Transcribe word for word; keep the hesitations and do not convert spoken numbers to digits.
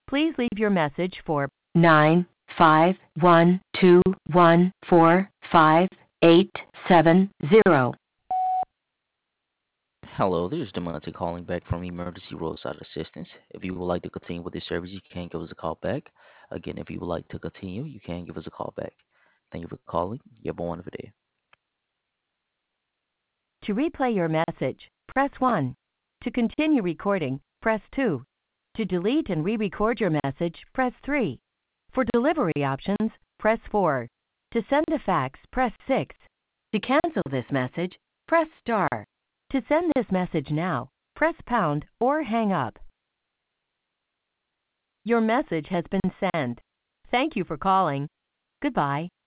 Please leave your message for nine five one two one four five eight seven zero. Hello, this is Demonte calling back from Emergency Roadside Assistance. If you would like to continue with this service, you can give us a call back. Again, if you would like to continue, you can give us a call back. Thank you for calling. You have a wonderful day. To replay your message, press one. To continue recording, press two. To delete and re-record your message, press three. For delivery options, press four. To send a fax, press six. To cancel this message, press star. To send this message now, press pound or hang up. Your message has been sent. Thank you for calling. Goodbye.